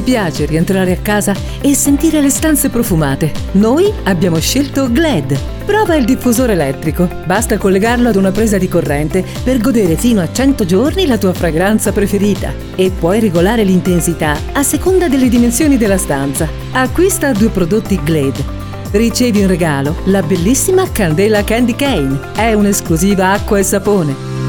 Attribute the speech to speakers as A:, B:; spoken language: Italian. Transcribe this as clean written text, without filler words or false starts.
A: piace rientrare a casa e sentire le stanze profumate? Noi abbiamo scelto Glad. Prova il diffusore elettrico. Basta collegarlo ad una presa di corrente per godere fino a 100 giorni la tua fragranza preferita e puoi regolare l'intensità a seconda delle dimensioni della stanza. Acquista 2 prodotti Glad. Ricevi in regalo la bellissima candela Candy Cane. È un'esclusiva acqua e sapone.